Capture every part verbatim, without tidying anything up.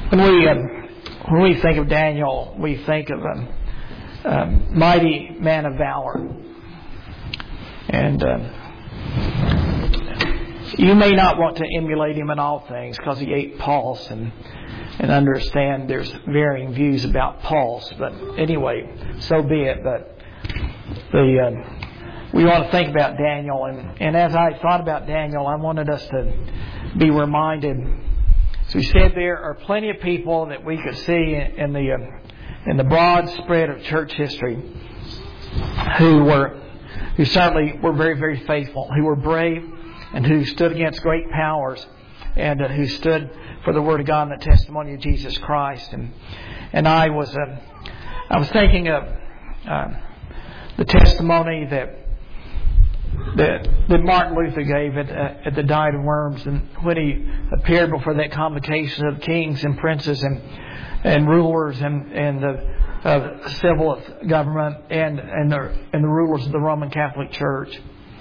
When we um, when we think of Daniel, we think of a, a mighty man of valor, and uh, you may not want to emulate him in all things because he ate pulse, and and understand there's varying views about pulse. But anyway, so be it. But the uh, we want to think about Daniel, and and as I thought about Daniel, I wanted us to be reminded. So we said there are plenty of people that we could see in the uh, in the broad spread of church history who were who certainly were very very faithful, who were brave, and who stood against great powers, and uh, who stood for the Word of God and the testimony of Jesus Christ. And and I was uh, I was thinking of uh, the testimony that. That, that Martin Luther gave at, uh, at the Diet of Worms, and when he appeared before that convocation of kings and princes and and rulers and and the uh, civil government and and the and the rulers of the Roman Catholic Church,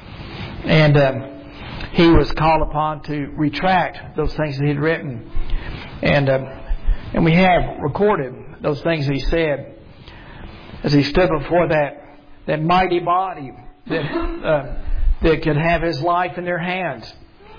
and um, he was called upon to retract those things that he had written, and um, and we have recorded those things that he said as he stood before that that mighty body that uh, that could have his life in their hands.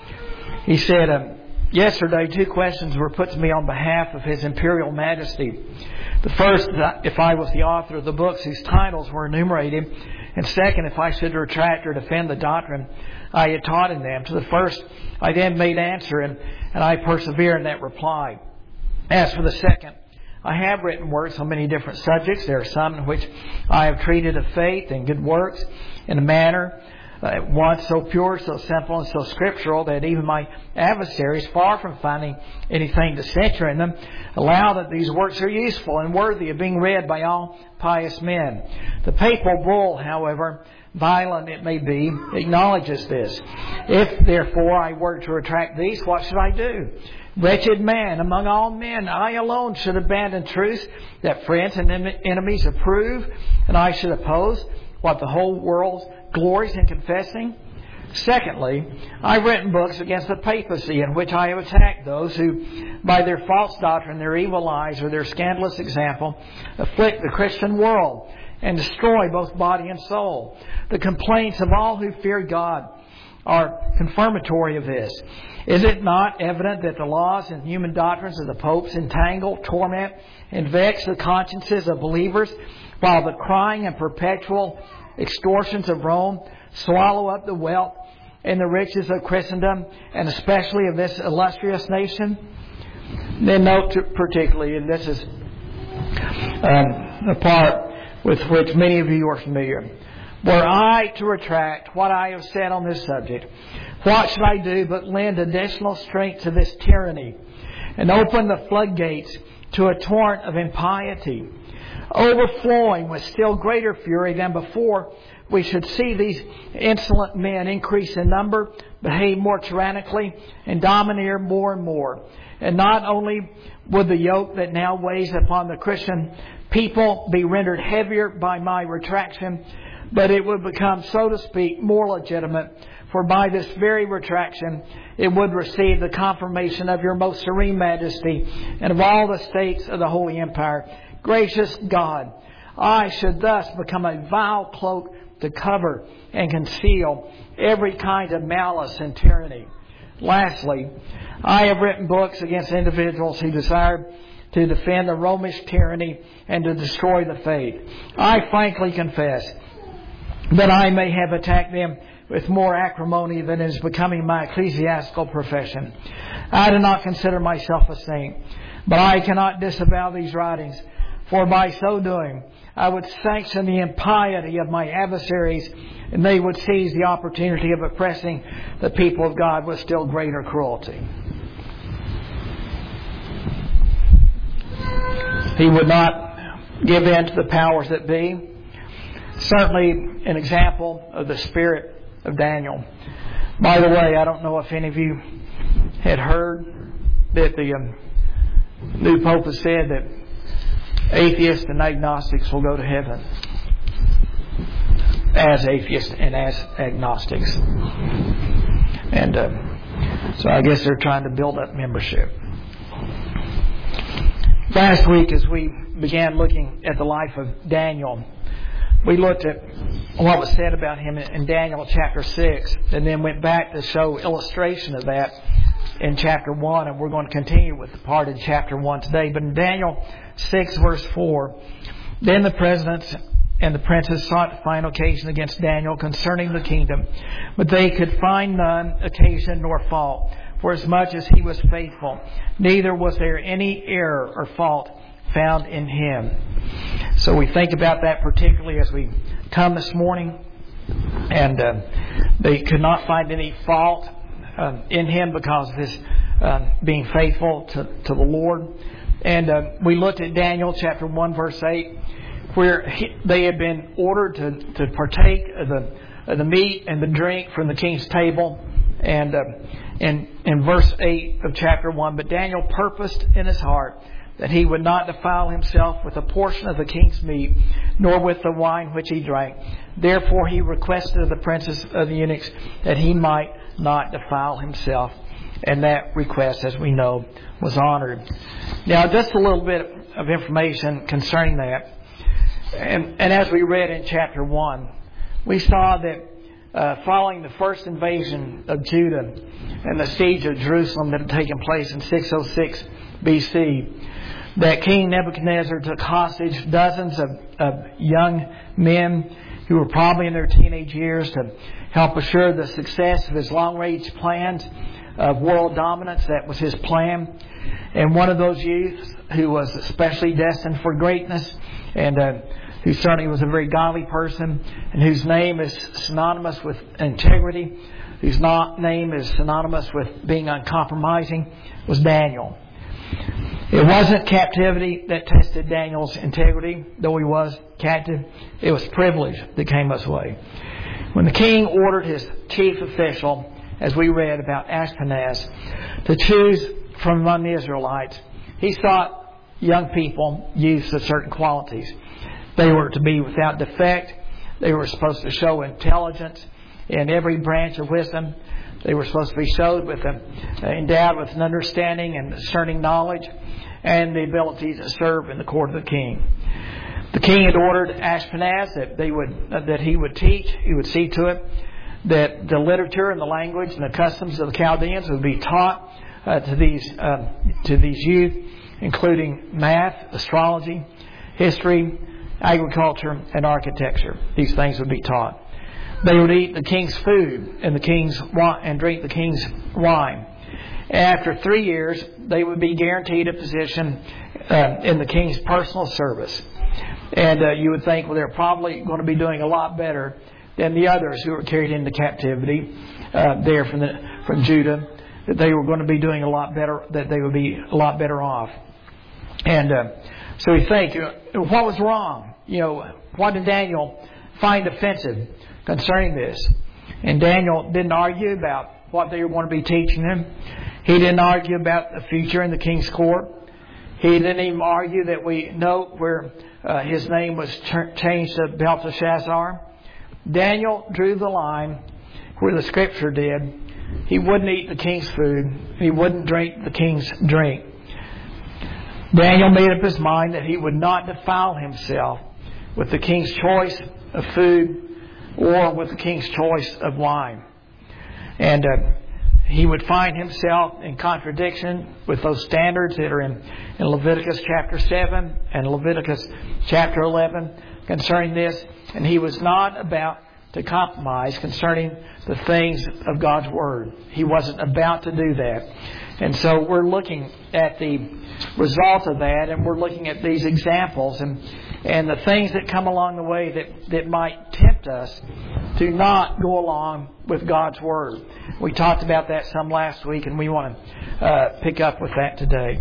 He said, um, yesterday two questions were put to me on behalf of His Imperial Majesty. The first, if I was the author of the books whose titles were enumerated, and second, if I should retract or defend the doctrine I had taught in them. To the first, I then made answer, and, and I persevere in that reply. As for the second, I have written works on many different subjects. There are some in which I have treated of faith and good works in a manner uh, at once so pure, so simple, and so scriptural that even my adversaries, far from finding anything to censure in them, allow that these works are useful and worthy of being read by all pious men. The papal bull, however, violent it may be, acknowledges this. If, therefore, I were to retract these, what should I do? Wretched man, among all men, I alone should abandon truths that friends and enemies approve, and I should oppose what the whole world glories in confessing. Secondly, I've written books against the papacy in which I have attacked those who, by their false doctrine, their evil lies, or their scandalous example, afflict the Christian world and destroy both body and soul. The complaints of all who fear God are confirmatory of this. Is it not evident that the laws and human doctrines of the popes entangle, torment, and vex the consciences of believers, while the crying and perpetual extortions of Rome swallow up the wealth and the riches of Christendom, and especially of this illustrious nation? Then note particularly, and this is um, a part with which many of you are familiar. Were I to retract what I have said on this subject, what should I do but lend additional strength to this tyranny and open the floodgates to a torrent of impiety, overflowing with still greater fury than before? We should see these insolent men increase in number, behave more tyrannically, and domineer more and more. And not only would the yoke that now weighs upon the Christian people be rendered heavier by my retraction, but it would become, so to speak, more legitimate, for by this very retraction it would receive the confirmation of your most serene majesty and of all the states of the Holy Empire. Gracious God, I should thus become a vile cloak to cover and conceal every kind of malice and tyranny. Lastly, I have written books against individuals who desire to defend the Romish tyranny and to destroy the faith. I frankly confess that I may have attacked them with more acrimony than is becoming my ecclesiastical profession. I do not consider myself a saint, but I cannot disavow these writings, for by so doing I would sanction the impiety of my adversaries, and they would seize the opportunity of oppressing the people of God with still greater cruelty. He would not give in to the powers that be. Certainly an example of the spirit of Daniel. By the way, I don't know if any of you had heard that the um, new Pope has said that atheists and agnostics will go to heaven as atheists and as agnostics. And uh, so I guess they're trying to build up membership. Last week, as we began looking at the life of Daniel, we looked at what was said about him in Daniel chapter six, and then went back to show illustration of that in chapter one, and we're going to continue with the part in chapter one today. But in Daniel six, verse four, then the presidents and the princes sought to find occasion against Daniel concerning the kingdom, but they could find none occasion nor fault, for as much as he was faithful, neither was there any error or fault found in him. So we think about that particularly as we come this morning, and uh, they could not find any fault uh, in him because of his uh, being faithful to, to the Lord. And uh, we looked at Daniel chapter one, verse eight, where he, they had been ordered to, to partake of the, of the meat and the drink from the king's table. And uh, in, in verse eight of chapter one, but Daniel purposed in his heart that he would not defile himself with a portion of the king's meat, nor with the wine which he drank. Therefore he requested of the princes of the eunuchs that he might not defile himself. And that request, as we know, was honored. Now, just a little bit of information concerning that. And, and as we read in chapter one, we saw that Uh, following the first invasion of Judah and the siege of Jerusalem that had taken place in six oh six B C, that King Nebuchadnezzar took hostage dozens of, of young men who were probably in their teenage years to help assure the success of his long-range plans of world dominance. That was his plan. And one of those youths who was especially destined for greatness, and uh, who certainly was a very godly person, and whose name is synonymous with integrity, whose not, name is synonymous with being uncompromising, was Daniel. It wasn't captivity that tested Daniel's integrity, though he was captive. It was privilege that came his way. When the king ordered his chief official, as we read about Ashpenaz, to choose from among the Israelites, he sought young people, youths of certain qualities. They were to be without defect. They were supposed to show intelligence in every branch of wisdom. They were supposed to be showed with a, endowed with an understanding and discerning knowledge, and the ability to serve in the court of the king. The king had ordered Ashpenaz that they would that he would teach. He would see to it that the literature and the language and the customs of the Chaldeans would be taught uh, to these uh, to these youth, including math, astrology, history, agriculture, and architecture. These things would be taught. They would eat the king's food and the king's wine, and drink the king's wine. After three years, they would be guaranteed a position uh, in the king's personal service. And uh, you would think, well, they're probably going to be doing a lot better than the others who were carried into captivity uh, there from the from Judah. That they were going to be doing a lot better. That they would be a lot better off. And uh, so we think, you know, what was wrong? You know, what did Daniel find offensive concerning this? And Daniel didn't argue about what they were going to be teaching him. He didn't argue about the future in the king's court. He didn't even argue that we note where uh, his name was ch- changed to Belteshazzar. Daniel drew the line where the scripture did. He wouldn't eat the king's food. He wouldn't drink the king's drink. Daniel made up his mind that he would not defile himself with the king's choice of food or with the king's choice of wine. And uh, he would find himself in contradiction with those standards that are in, in Leviticus chapter seven and Leviticus chapter eleven concerning this. And he was not about to compromise concerning the things of God's Word. He wasn't about to do that. And so we're looking at the result of that, and we're looking at these examples and, and the things that come along the way that, that might tempt us to not go along with God's Word. We talked about that some last week, and we want to uh, pick up with that today.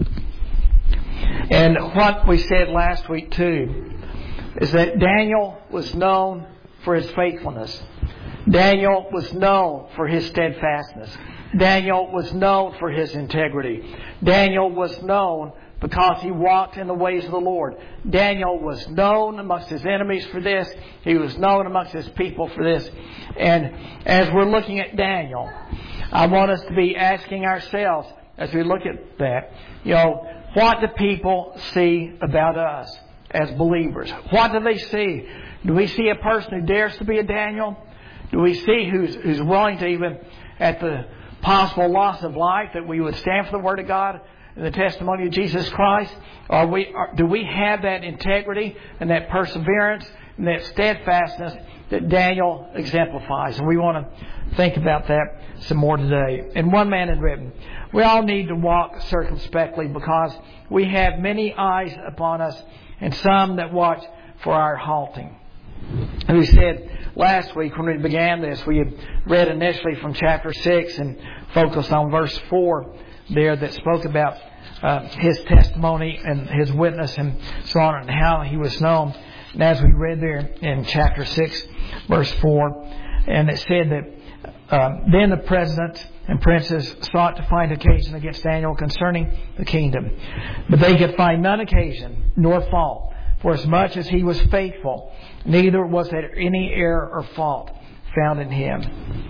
And what we said last week, too, is that Daniel was known for his faithfulness. Daniel was known for his steadfastness. Daniel was known for his integrity. Daniel was known because he walked in the ways of the Lord. Daniel was known amongst his enemies for this. He was known amongst his people for this. And as we're looking at Daniel, I want us to be asking ourselves as we look at that, you know, what do people see about us as believers? What do they see? Do we see a person who dares to be a Daniel? Do we see who's, who's willing to, even at the possible loss of life, that we would stand for the Word of God and the testimony of Jesus Christ? Or we, or do we have that integrity and that perseverance and that steadfastness that Daniel exemplifies? And we want to think about that some more today. And one man had written, we all need to walk circumspectly because we have many eyes upon us and some that watch for our halting. And we said last week when we began this, we had read initially from chapter six and focused on verse four there that spoke about uh, his testimony and his witness and so on, and how he was known. And as we read there in chapter six, verse four, and it said that um, then the president and princes sought to find occasion against Daniel concerning the kingdom, but they could find none occasion nor fault, for as much as he was faithful, neither was there any error or fault found in him.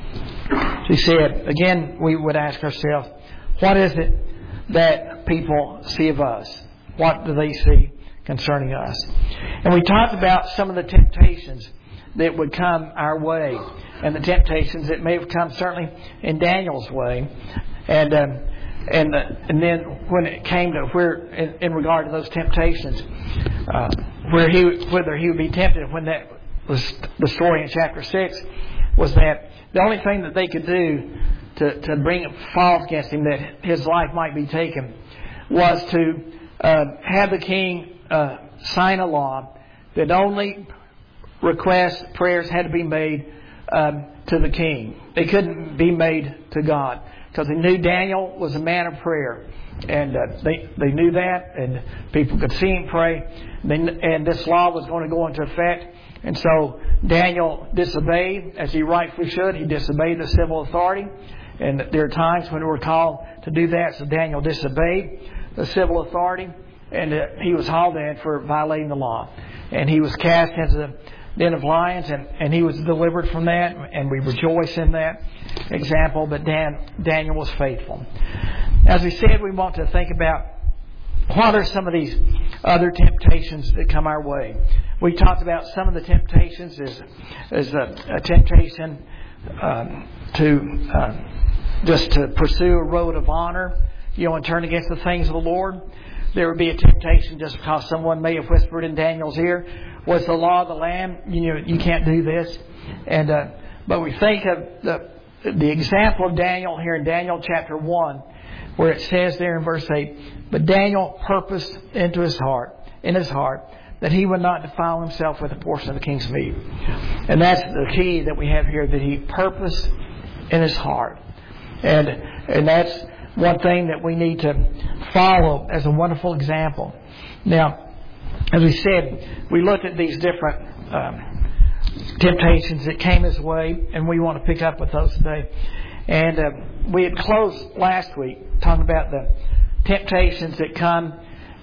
She said, again, we would ask ourselves, what is it that people see of us? What do they see concerning us? And we talked about some of the temptations that would come our way, and the temptations that may have come certainly in Daniel's way, and um, and uh, and then when it came to where in, in regard to those temptations, uh, where he whether he would be tempted, when that was the story in chapter six, was that the only thing that they could do to to bring false against him, that his life might be taken, was to uh, have the king uh, sign a law that only requests, prayers had to be made um, to the king. They couldn't be made to God, because they knew Daniel was a man of prayer, and uh, they they knew that, and people could see him pray. They, and this law was going to go into effect, and so Daniel disobeyed, as he rightfully should. He disobeyed the civil authority, and there are times when we're called to do that. So Daniel disobeyed the civil authority, and uh, he was hauled in for violating the law, and he was cast into the den of lions, and, and he was delivered from that, and we rejoice in that example. But Dan, Daniel was faithful. As we said, we want to think about what are some of these other temptations that come our way. We talked about some of the temptations as, as a, a temptation um, to uh, just to pursue a road of honor, you know, and turn against the things of the Lord. There would be a temptation just because someone may have whispered in Daniel's ear, was the law of the land, you know, you can't do this. And uh, but we think of the the example of Daniel here in Daniel chapter one, where it says there in verse eight, but Daniel purposed into his heart, in his heart, that he would not defile himself with a portion of the king's meat. And that's the key that we have here, that he purposed in his heart. And and that's one thing that we need to follow as a wonderful example. Now, as we said, we looked at these different um, temptations that came his way, and we want to pick up with those today. And uh, we had closed last week talking about the temptations that come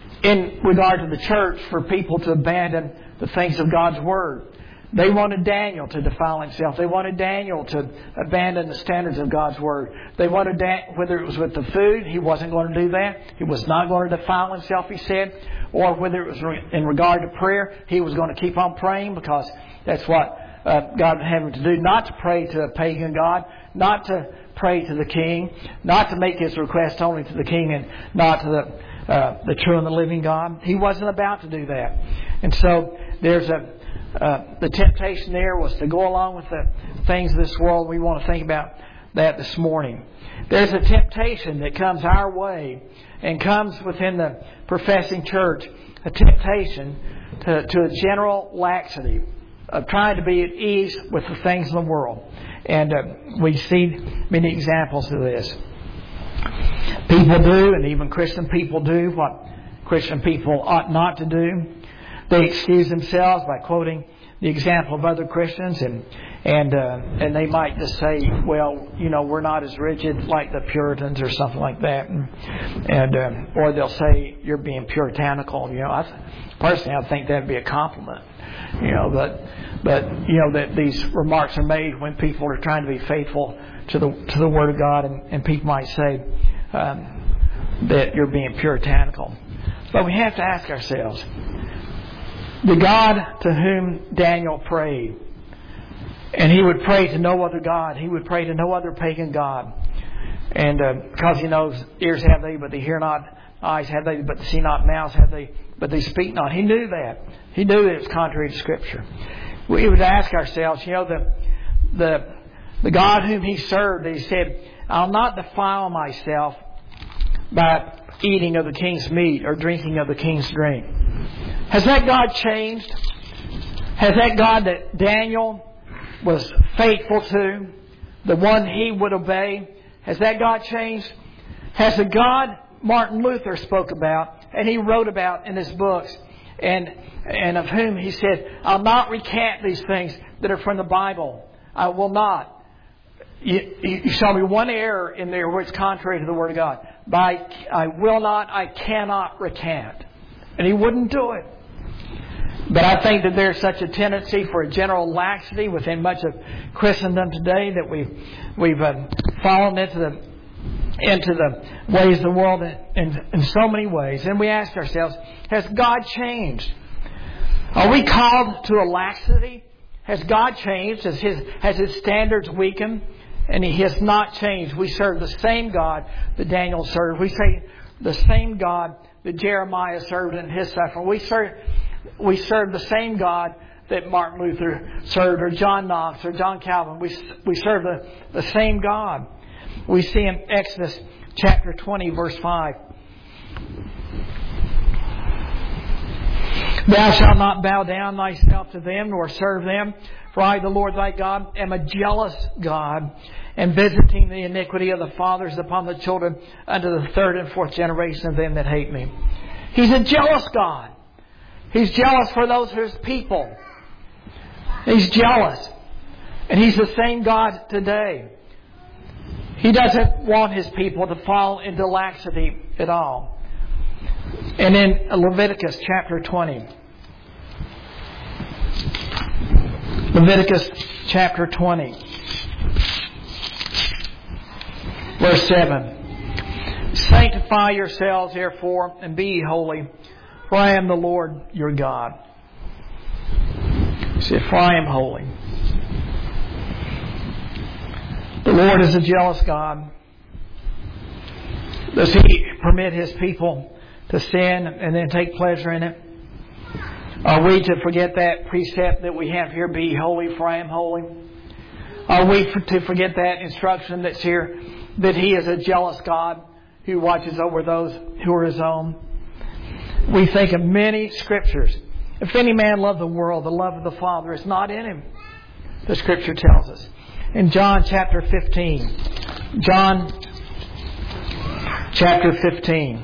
in regard to the church for people to abandon the things of God's Word. They wanted Daniel to defile himself. They wanted Daniel to abandon the standards of God's Word. They wanted Dan- whether it was with the food, he wasn't going to do that. He was not going to defile himself, he said. Or whether it was re- in regard to prayer, he was going to keep on praying, because that's what uh, God had him to do. Not to pray to a pagan god, not to pray to the king, not to make his request only to the king and not to the uh, the true and the living God. He wasn't about to do that. And so there's a Uh, the temptation there was to go along with the things of this world. We want to think about that this morning. There's a temptation that comes our way and comes within the professing church, a temptation to, to a general laxity of trying to be at ease with the things of the world. And uh, we see many examples of this. People do, and even Christian people do, what Christian people ought not to do. They excuse themselves by quoting the example of other Christians, and and uh, and they might just say, well, you know, we're not as rigid like the Puritans or something like that, and, and um, or they'll say you're being puritanical. You know, I, personally, I think that'd be a compliment. You know, but but you know that these remarks are made when people are trying to be faithful to the to the Word of God, and, and people might say, um, that you're being puritanical. But we have to ask ourselves, the God to whom Daniel prayed, and he would pray to no other God. He would pray to no other pagan God. And uh, because he knows, ears have they, but they hear not, eyes have they, but they see not, mouths have they, but they speak not. He knew that. He knew that it was contrary to Scripture. We would ask ourselves, you know, the the the God whom he served, he said, I'll not defile myself by eating of the king's meat or drinking of the king's drink. Has that God changed? Has that God that Daniel was faithful to, the one he would obey, has that God changed? Has the God Martin Luther spoke about and he wrote about in his books, and and of whom he said, I'll not recant these things that are from the Bible. I will not. You, you show me one error in there where it's contrary to the Word of God. By I will not, I cannot recant. And he wouldn't do it. But I think that there's such a tendency for a general laxity within much of Christendom today that we've we've uh, fallen into the into the ways of the world in, in so many ways. And we ask ourselves, has God changed? Are we called to a laxity? Has God changed? Has His, has His standards weakened? And He has not changed. We serve the same God that Daniel served. We say the same God that Jeremiah served in his suffering. We serve, we serve the same God that Martin Luther served, or John Knox, or John Calvin. We, we serve the, the same God. We see in Exodus chapter twenty, verse five. Thou shalt not bow down thyself to them, nor serve them. For I, the Lord thy God, am a jealous God, and visiting the iniquity of the fathers upon the children unto the third and fourth generation of them that hate me. He's a jealous God. He's jealous for those who are His people. He's jealous. And He's the same God today. He doesn't want His people to fall into laxity at all. And in Leviticus chapter twenty. Leviticus chapter twenty. Verse seven. Sanctify yourselves therefore and be ye holy, for I am the Lord your God. He said, for I am holy. The Lord is a jealous God. Does He permit His people to sin and then take pleasure in it? Are we to forget that precept that we have here, be holy for I am holy? Are we to forget that instruction that's here, that He is a jealous God who watches over those who are His own? We think of many scriptures. If any man love the world, the love of the Father is not in him, the Scripture tells us. In John chapter fifteen. John chapter fifteen.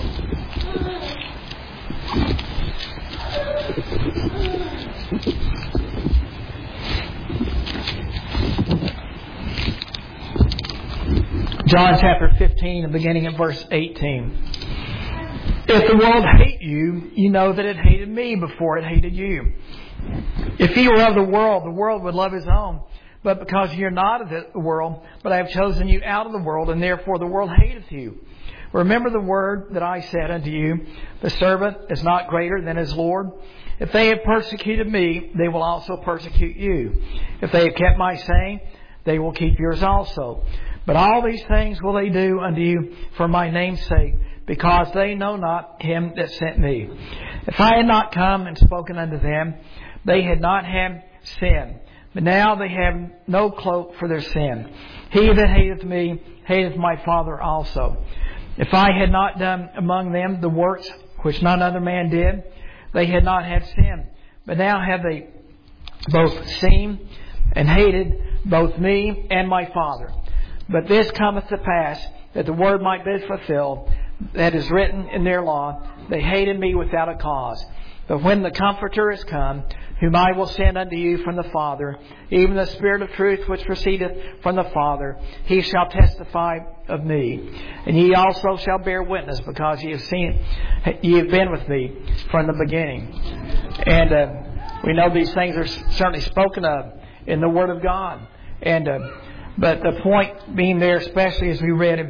John chapter fifteen, beginning at verse eighteen. If the world hate you, you know that it hated me before it hated you. If you were of the world, the world would love his own. But because you're not of the world, but I have chosen you out of the world, and therefore the world hateth you. Remember the word that I said unto you, the servant is not greater than his Lord. If they have persecuted me, they will also persecute you. If they have kept my saying, they will keep yours also. But all these things will they do unto you for my name's sake, because they know not him that sent me. If I had not come and spoken unto them, they had not had sin. But now they have no cloak for their sin. He that hateth me, hateth my Father also. If I had not done among them the works which none other man did, they had not had sin. But now have they both seen and hated both me and my Father. But this cometh to pass, that the word might be fulfilled, that is written in their law, they hated me without a cause. But when the Comforter is come, whom I will send unto you from the Father, even the Spirit of truth which proceedeth from the Father, He shall testify of me. And ye also shall bear witness, because ye have seen, ye have been with me from the beginning. And uh, we know these things are certainly spoken of in the Word of God. And uh, but the point being there, especially as we read in,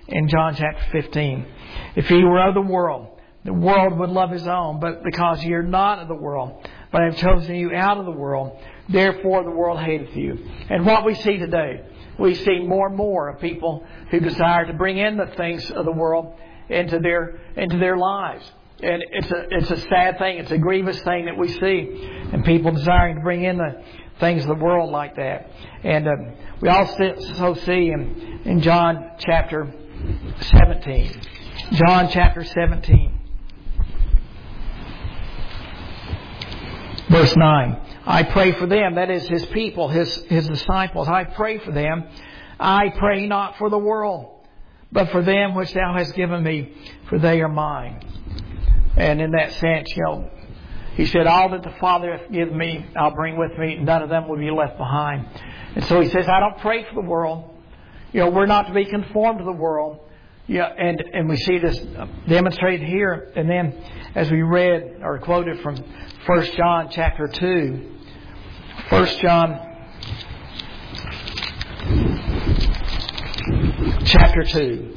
in John chapter fifteen. If ye were of the world, the world would love his own. But because ye are not of the world, but I have chosen you out of the world, therefore the world hateth you. And what we see today, we see more and more of people who desire to bring in the things of the world into their into their lives. And it's a it's a sad thing. It's a grievous thing that we see, and people desiring to bring in the things of the world like that. And uh, we also see in in John chapter seventeen, John chapter seventeen, verse nine. I pray for them, that is His people, His His disciples. I pray for them. I pray not for the world, but for them which Thou hast given me, for they are mine. And in that sense, you know, He said, all that the Father hath given me, I'll bring with me. None of them will be left behind. And so He says, I don't pray for the world. You know, we're not to be conformed to the world. Yeah, and, and we see this demonstrated here. And then as we read or quoted from First John chapter two, First John chapter two.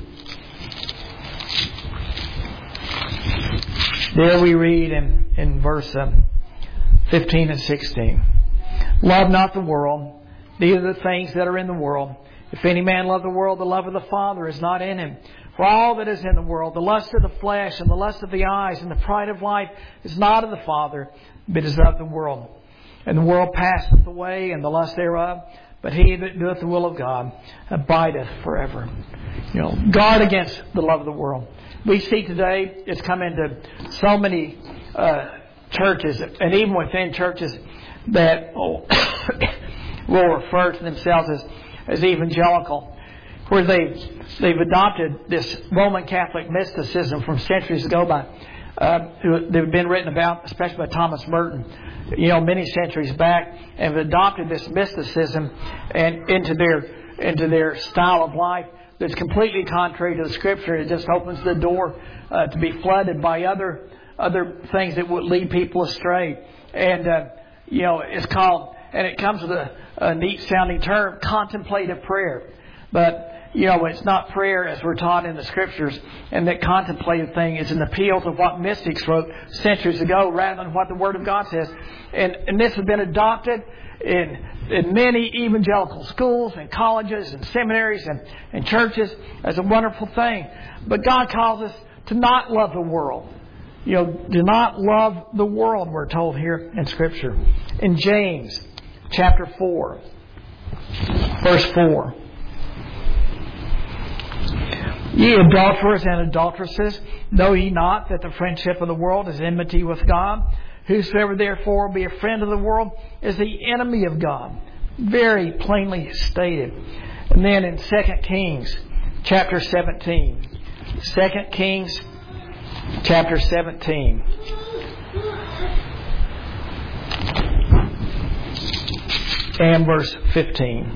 There we read in, in verse uh, fifteen and sixteen. Love not the world, neither the things that are in the world. If any man love the world, the love of the Father is not in him. For all that is in the world, the lust of the flesh and the lust of the eyes and the pride of life is not of the Father, but is of the world. And the world passeth away, and the lust thereof. But he that doeth the will of God abideth forever. You know, guard against the love of the world. We see today it's come into so many uh, churches, and even within churches, that oh, will refer to themselves as, as evangelical, where they've, they've adopted this Roman Catholic mysticism from centuries ago by uh, who they've been written about, especially by Thomas Merton, you know, many centuries back, and have adopted this mysticism and into their into their style of life that's completely contrary to the Scripture. It just opens the door uh, to be flooded by other other things that would lead people astray. And uh, you know, it's called, and it comes with a, a neat sounding term, contemplative prayer. But you know, it's not prayer as we're taught in the Scriptures, and that contemplative thing is an appeal to what mystics wrote centuries ago rather than what the Word of God says. And, and this has been adopted in, in many evangelical schools and colleges and seminaries and, and churches as a wonderful thing. But God calls us to not love the world. You know, do not love the world, we're told here in Scripture. In James chapter four, verse four. Ye adulterers and adulteresses, know ye not that the friendship of the world is enmity with God? Whosoever therefore will be a friend of the world is the enemy of God. Very plainly stated. And then in Second Kings chapter seventeen. Second Kings chapter seventeen. And verse fifteen.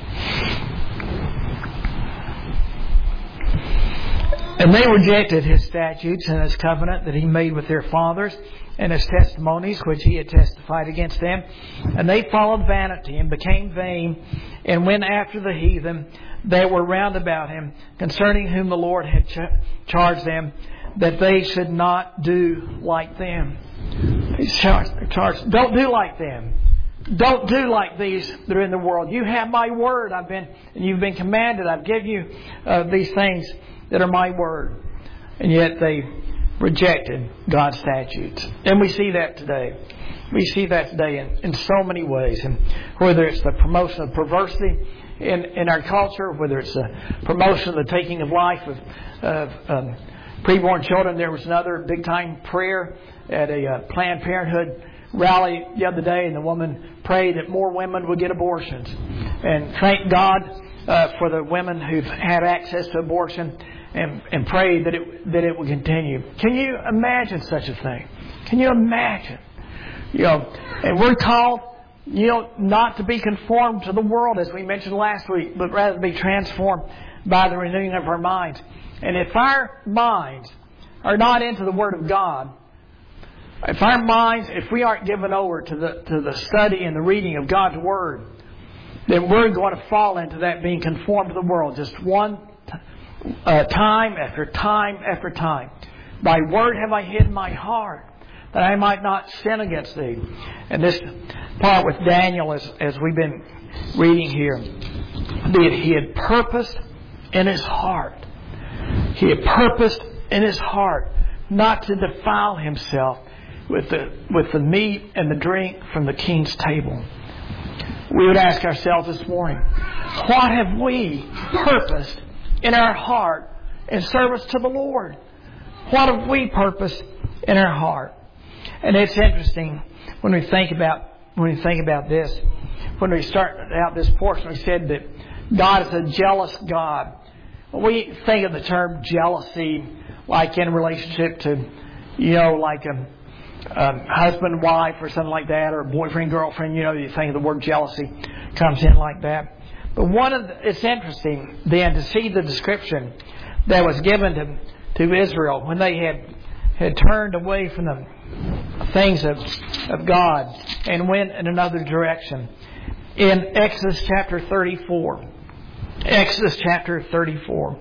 And they rejected His statutes and His covenant that He made with their fathers, and His testimonies which He had testified against them. And they followed vanity and became vain, and went after the heathen that were round about Him, concerning whom the Lord had ch- charged them, that they should not do like them. He's charged, charged. Don't do like them. Don't do like these that are in the world. You have my word. I've been, and you've been commanded. I've given you uh, these things that are my word. And yet they rejected God's statutes. And we see that today. We see that today in, in so many ways. And whether it's the promotion of perversity in, in our culture, whether it's the promotion of the taking of life of, of um, preborn children. There was another big time prayer at a uh, Planned Parenthood rally the other day, and the woman prayed that more women would get abortions. And thank God uh, for the women who've had access to abortion. And, and pray that it that it will continue. Can you imagine such a thing? Can you imagine? You know, and we're called, you know, not to be conformed to the world, as we mentioned last week, but rather to be transformed by the renewing of our minds. And if our minds are not into the Word of God, if our minds, if we aren't given over to the to the study and the reading of God's Word, then we're going to fall into that being conformed to the world. Just one uh, time after time after time. Thy word have I hid in my heart, that I might not sin against thee. And this part with Daniel, as, as we've been reading here, that he had purposed in his heart. He had purposed in his heart not to defile himself with the with the meat and the drink from the king's table. We would ask ourselves this morning, what have we purposed in our heart in service to the Lord? What have we purposed in our heart? And it's interesting when we think about when we think about this. When we started out this portion, we said that God is a jealous God. We think of the term jealousy like in relationship to, you know, like a Um, husband, wife, or something like that, or boyfriend, girlfriend. You know, you think of the word jealousy comes in like that. But one of the, it's interesting then to see the description that was given to to Israel when they had had turned away from the things of of God and went in another direction. In Exodus chapter thirty-four, Exodus chapter thirty-four,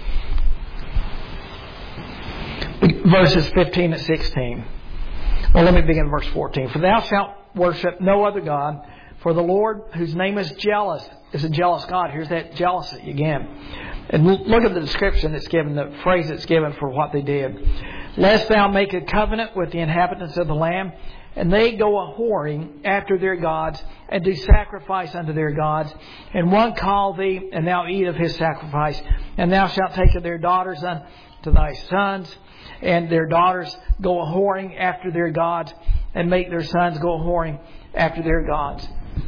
verses fifteen and sixteen. Well, let me begin in verse fourteen. For thou shalt worship no other God, for the Lord, whose name is jealous, is a jealous God. Here's that jealousy again. And look at the description that's given, the phrase that's given for what they did. Lest thou make a covenant with the inhabitants of the land, and they go a-whoring after their gods, and do sacrifice unto their gods. And one call thee, and thou eat of his sacrifice. And thou shalt take of their daughters unto thy sons, and their daughters go a-whoring after their gods, and make their sons go a-whoring after their gods.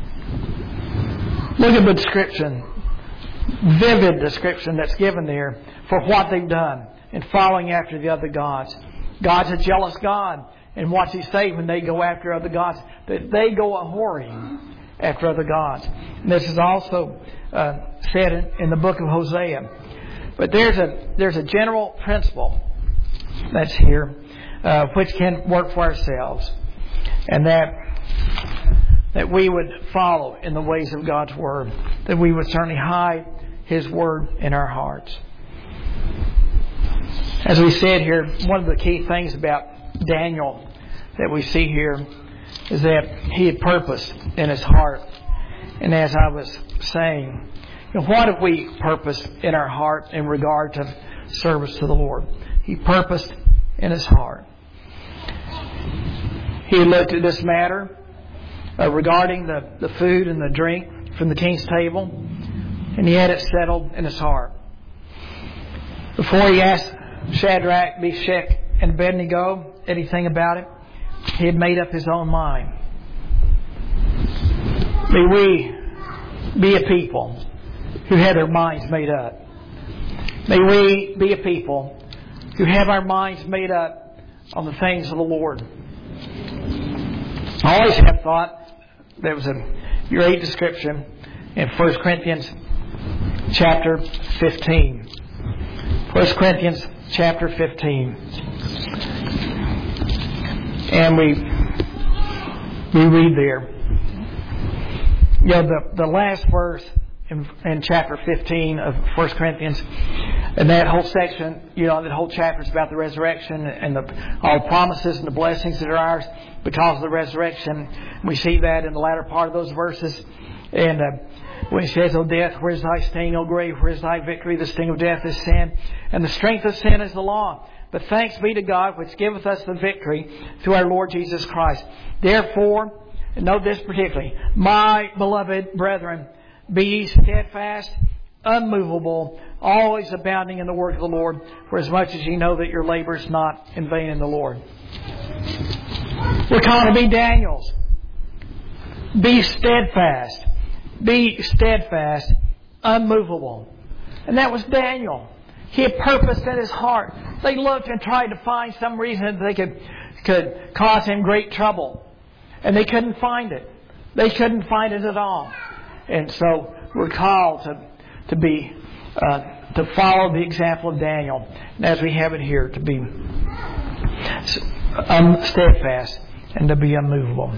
Look at the description, vivid description that's given there for what they've done in following after the other gods. God's a jealous God. And what's He say when they go after other gods? That they go a-whoring after other gods. And this is also uh, said in, in the book of Hosea. But there's a there's a general principle that's here, uh, which can work for ourselves, and that that we would follow in the ways of God's Word, that we would certainly hide His Word in our hearts. As we said here, one of the key things about Daniel that we see here is that he had purpose in his heart. And as I was saying, you know, what have we purposed in our heart in regard to service to the Lord? He purposed in his heart. He looked at this matter uh, regarding the, the food and the drink from the king's table, and he had it settled in his heart. Before he asked Shadrach, Meshach, and Abednego anything about it, he had made up his own mind. May we be a people who have their minds made up. May we be a people who have our minds made up on the things of the Lord. I always have thought there was a great description in First Corinthians chapter fifteen. First Corinthians chapter fifteen. And we we read there. You know, the, the last verse in, in chapter fifteen of First Corinthians, and that whole section, you know, that whole chapter is about the resurrection and the, all the promises and the blessings that are ours because of the resurrection. We see that in the latter part of those verses. And uh, when it says, O death, where is thy sting? O grave, where is thy victory? The sting of death is sin, and the strength of sin is the law. But thanks be to God, which giveth us the victory through our Lord Jesus Christ. Therefore, and note this particularly, my beloved brethren, be ye steadfast, unmovable, always abounding in the work of the Lord, for as much as ye know that your labor is not in vain in the Lord. We're called to be Daniels. Be steadfast. Be steadfast, unmovable. And that was Daniel. He had purposed in his heart. They looked and tried to find some reason that they could, could cause him great trouble. And they couldn't find it. They couldn't find it at all. And so we're called to, to be, uh, to follow the example of Daniel. And as we have it here, to be um, steadfast and to be unmovable.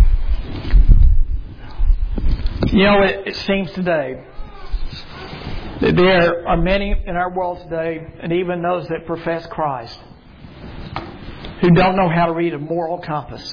You know, it, it seems today that there are many in our world today, and even those that profess Christ, who don't know how to read a moral compass.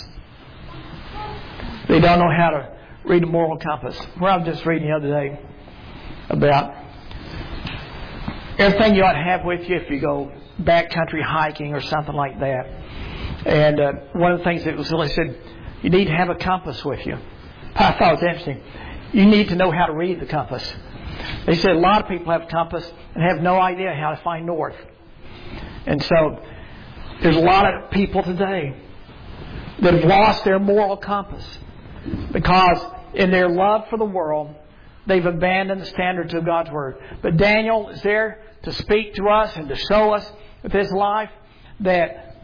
They don't know how to read a moral compass. Where I was just reading the other day about everything you ought to have with you if you go backcountry hiking or something like that. And uh, one of the things that was really said, you need to have a compass with you. I thought it was interesting. You need to know how to read the compass. They said a lot of people have a compass and have no idea how to find north. And so there's a lot of people today that have lost their moral compass because in their love for the world, they've abandoned the standards of God's Word. But Daniel is there to speak to us and to show us with his life that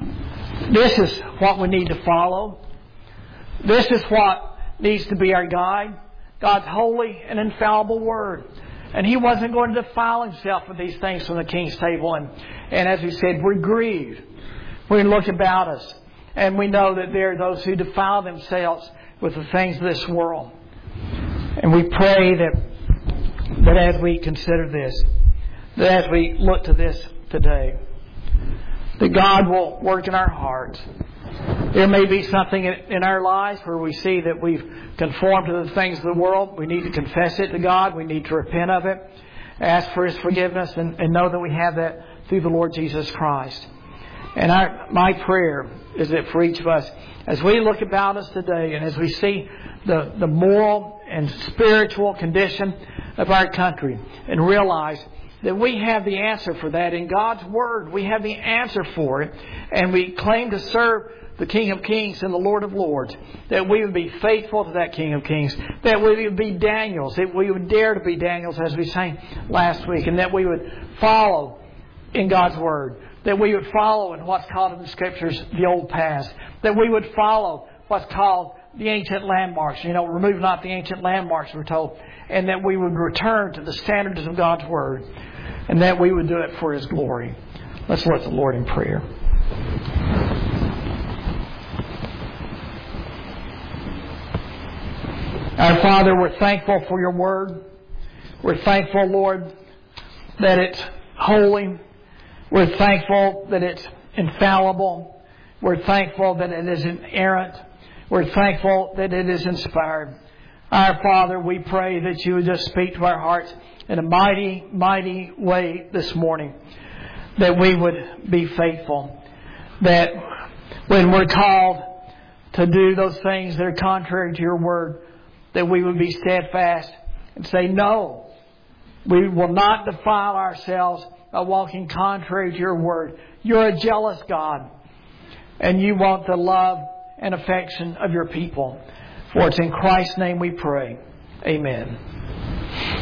this is what we need to follow. This is what needs to be our guide. God's holy and infallible Word. And He wasn't going to defile Himself with these things from the King's table. And, and as we said, we're grieved. We look about us and we know that there are those who defile themselves with the things of this world. And we pray that, that as we consider this, that as we look to this today, that God will work in our hearts. There may be something in our lives where we see that we've conformed to the things of the world. We need to confess it to God. We need to repent of it, ask for His forgiveness, and, and know that we have that through the Lord Jesus Christ. And our, my prayer is that for each of us, as we look about us today and as we see the, the moral and spiritual condition of our country and realize that we have the answer for that in God's Word. We have the answer for it. And we claim to serve the King of Kings and the Lord of Lords. That we would be faithful to that King of Kings. That we would be Daniels. That we would dare to be Daniels as we sang last week. And that we would follow in God's Word. That we would follow in what's called in the Scriptures the old past. That we would follow what's called the ancient landmarks. You know, remove not the ancient landmarks, we're told. And that we would return to the standards of God's Word. And that we would do it for His glory. Let's look to the Lord in prayer. Our Father, we're thankful for Your Word. We're thankful, Lord, that it's holy. We're thankful that it's infallible. We're thankful that it is inerrant. We're thankful that it is inspired. Our Father, we pray that You would just speak to our hearts in a mighty, mighty way this morning. That we would be faithful. That when we're called to do those things that are contrary to Your Word, that we would be steadfast and say, no, we will not defile ourselves by walking contrary to Your Word. You're a jealous God. And You want the love and affection of Your people. For it's in Christ's name we pray. Amen.